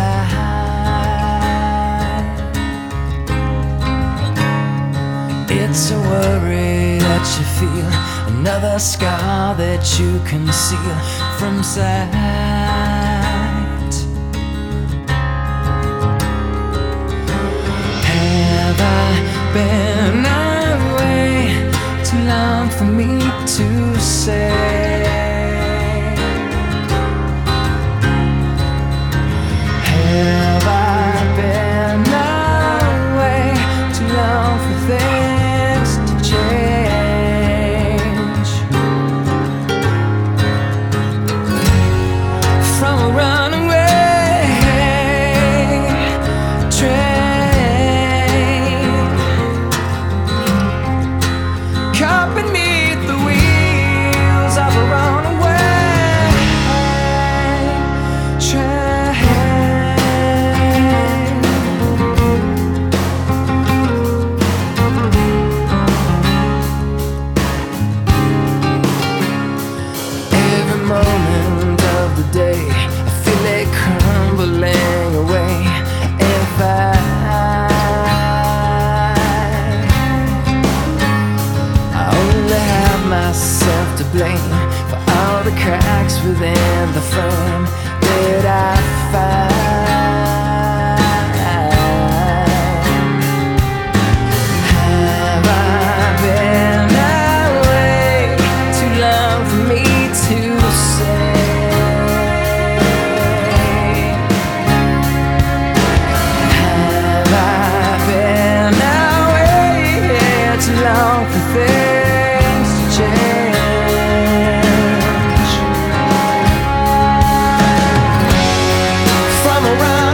It's a worry that you feel, another scar that you conceal from sight. Have I been away too long for me to say? Have I been away too long for things to change? From a runaway train, caught beneath the wheels of a runaway train. Moment of the day, I feel it crumbling away. If I only have myself to blame for all the cracks within the frame that I find. Have I been away too long for me to say? Have I been away too long for things to change? From around